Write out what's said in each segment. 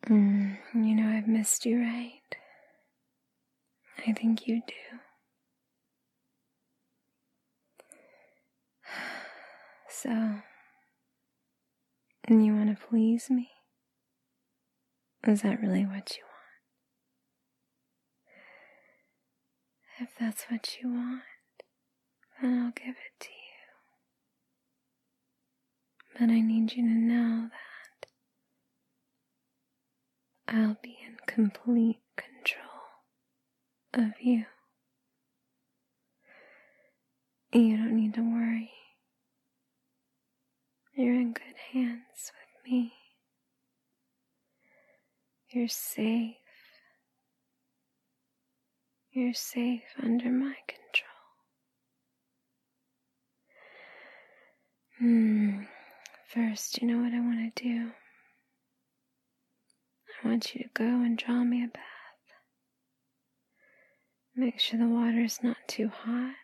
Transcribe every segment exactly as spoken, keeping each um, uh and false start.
Mm, you know I've missed you, right? I think you do. So, and you want to please me? Is that really what you want? If that's what you want, then I'll give it to you. But I need you to know that I'll be in complete control of you. You don't need to worry. You're in good hands with me. You're safe. You're safe under my control. Hmm. First, you know what I want to do? I want you to go and draw me a bath. Make sure the water's not too hot.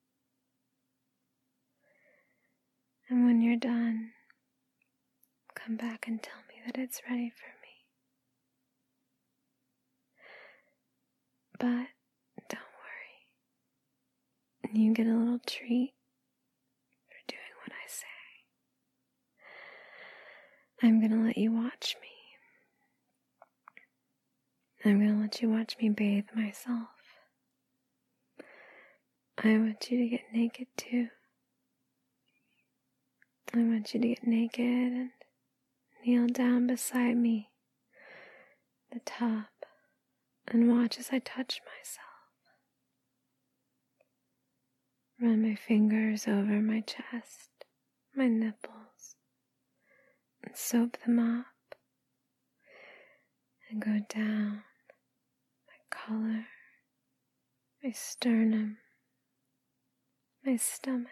And when you're done, come back and tell me that it's ready for me. But don't worry. You get a little treat for doing what I say. I'm gonna let you watch me. I'm gonna let you watch me bathe myself. I want you to get naked too. I want you to get naked and kneel down beside me, the tub, and watch as I touch myself. Run my fingers over my chest, my nipples, and soap them up, and go down my collar, my sternum, my stomach,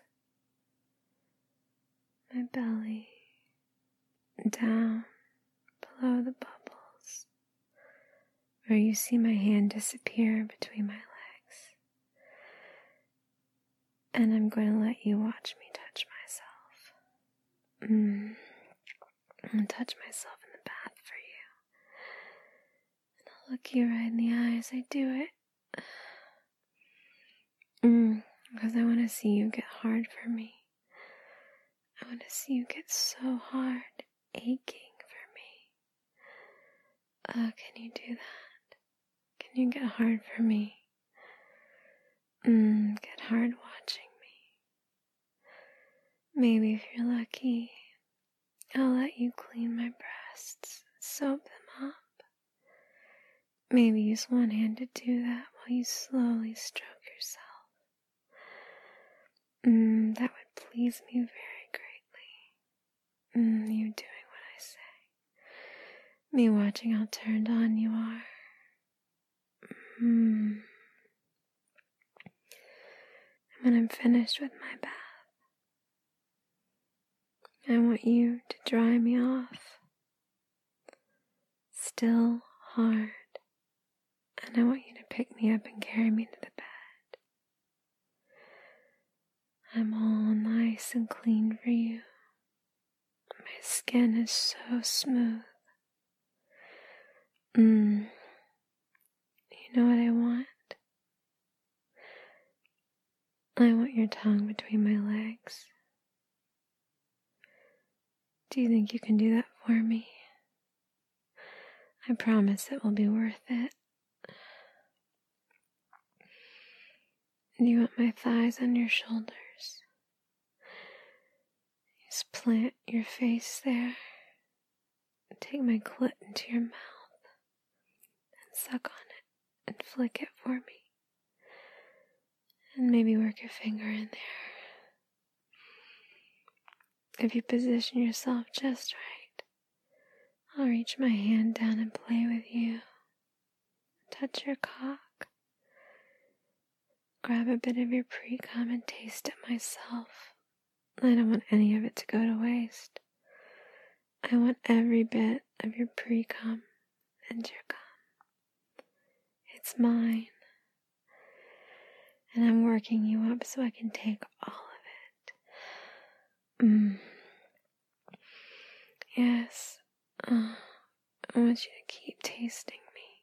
my belly, down below the bubbles, where you see my hand disappear between my legs. And I'm going to let you watch me touch myself. Mm. I'll touch myself in the bath for you. And I'll look you right in the eye as I do it. Mm. Because I want to see you get hard for me. I want to see you get so hard, aching for me. Uh, can you do that? Can you get hard for me? Mm, get hard watching me. Maybe if you're lucky, I'll let you clean my breasts, soap them up. Maybe use one hand to do that while you slowly stroke yourself. Mm, that would please me very greatly. Mm, you doing what I say. Me watching how turned on you are. Mm. And when I'm finished with my bath, I want you to dry me off. Still hard. And I want you to pick me up and carry me to the bed. I'm all nice and clean for you. My skin is so smooth. Mmm. You know what I want? I want your tongue between my legs. Do you think you can do that for me? I promise it will be worth it. Do you want my thighs on your shoulders? Just plant your face there. Take my clit into your mouth and suck on it and flick it for me. And maybe work your finger in there. If you position yourself just right, I'll reach my hand down and play with you. Touch your cock. Grab a bit of your pre-cum and taste it myself. I don't want any of it to go to waste. I want every bit of your pre-cum and your cum. It's mine. And I'm working you up so I can take all of it. Mm. Yes. Uh, I want you to keep tasting me.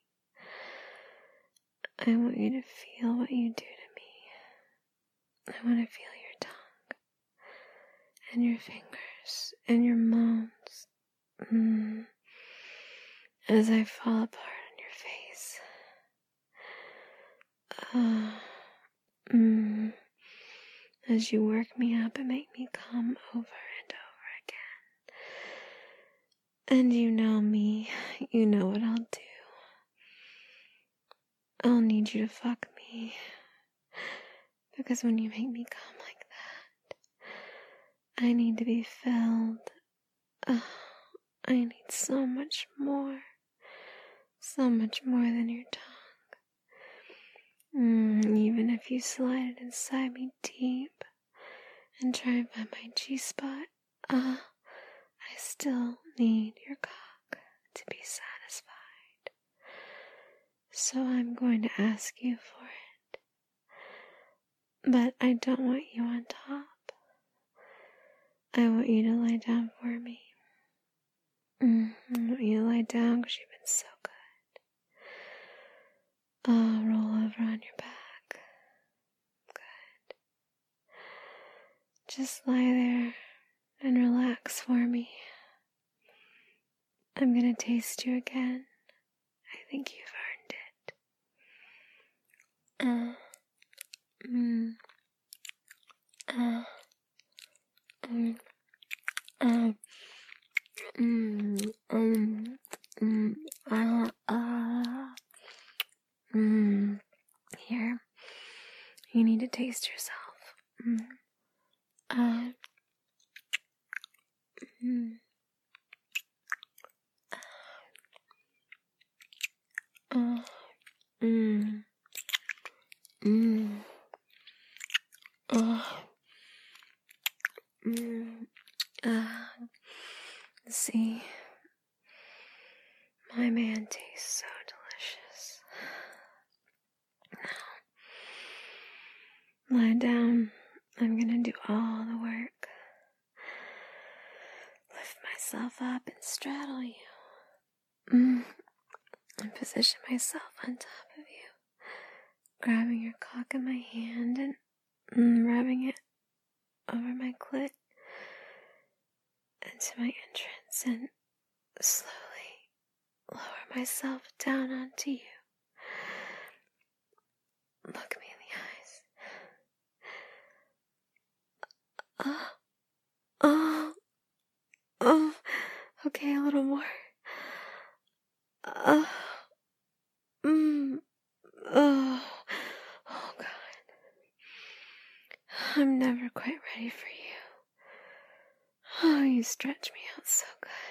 I want you to feel what you do to me. I want to feel your tongue and your fingers and your moans mm, as I fall apart on your face. Uh, mm, as you work me up and make me come over and over again. And you know me. You know what I'll do. I'll need you to fuck me. Because when you make me come like that, I need to be filled. Oh, I need so much more. So much more than your tongue. Mm, even if you slide it inside me deep and try and find my G-spot, uh, I still need your cock to be satisfied. So I'm going to ask you for it. But I don't want you on top. I want you to lie down for me. Mm, I want you to lie down because you've been so good. Oh, roll over on your back. Good. Just lie there and relax for me. I'm gonna taste you again. I think you've earned it. Uh, mm, uh, um, uh, mm, um, mm, uh, uh, mm. Here, you need to taste yourself. Mm. Uh, mm. Uh, mm. Mm. Uh, mm. Uh, see, my man tastes so delicious. Now, lie down. I'm gonna do all the work. Lift myself up and straddle you. Mm. And position myself on top of you. Grabbing your cock in my hand and mm, rubbing it over my clit into my entrance and slowly lower myself down onto you. Look me in the eyes. Oh, oh, oh, okay, a little more. Oh, mm, oh, oh God. I'm never quite ready for you. Oh, you stretch me out so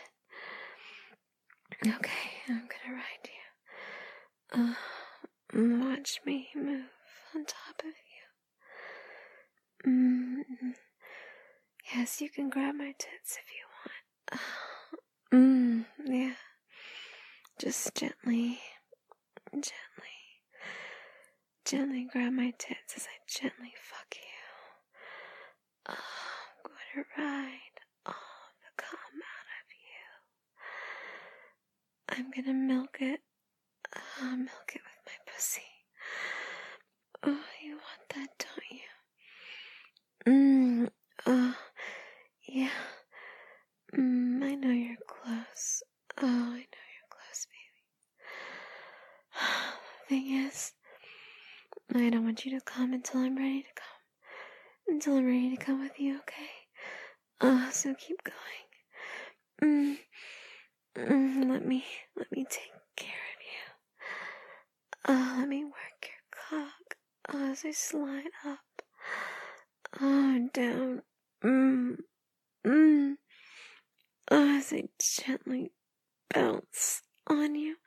good. Okay, I'm gonna ride you. Uh, watch me move on top of you. Mm. Yes, you can grab my tits if you want. Mm, yeah. Just gently, gently, gently grab my tits as I gently fuck you. Oh, I'm going to ride all the cum out of you. I'm gonna milk it. Uh, milk it with my pussy. Oh, you want that, don't you? Mmm. Oh, yeah. Mmm, I know you're close. Oh, I know you're close, baby. The thing is, I don't want you to come until I'm ready to come. Until I'm ready to come with you, okay? Oh, so keep going. Mmm. Mm, let me, let me take care of you. Oh, let me work your cock. Oh, as I slide up. Oh, down. Mmm. Mmm. Oh, as I gently bounce on you.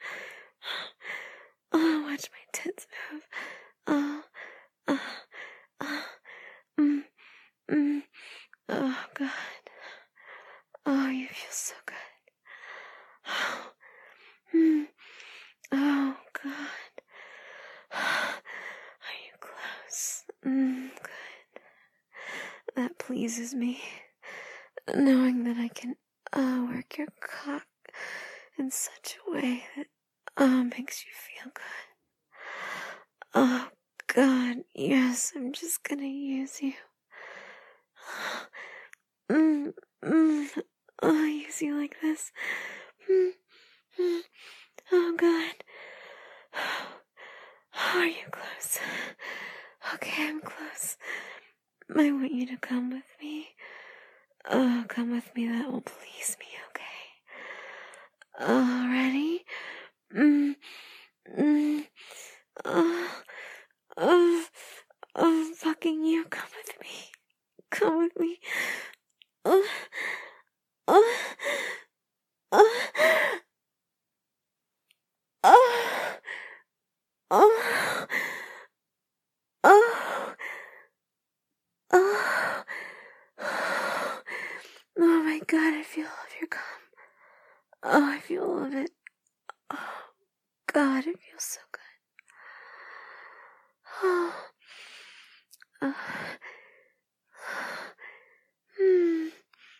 Oh, watch my tits move. Oh, oh, oh. Mmm. Mmm. Oh, God. Oh, you feel so good. Oh, mm. Oh God. Are you close? Mm, good. That pleases me. Knowing that I can uh, work your cock in such a way that, oh, makes you feel good. Oh, God, yes, I'm just gonna use you. Mm, mm, oh, I use you like this. Mm, mm, oh, God. Oh, are you close? Okay, I'm close. I want you to come with me. Oh, come with me, that will please me, okay? Oh, ready? Mm, mm, oh, oh, oh, fucking you, come with me. Come with me. Oh, oh, oh, oh, oh, oh, oh. Oh my God, I feel all of your cum. Oh, I feel all of it. Oh, God, it feels so good. Oh, oh. Mm.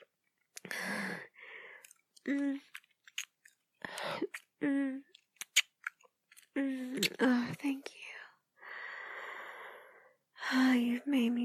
Mm. Mm. Mm. Oh, thank you. Oh, you've made me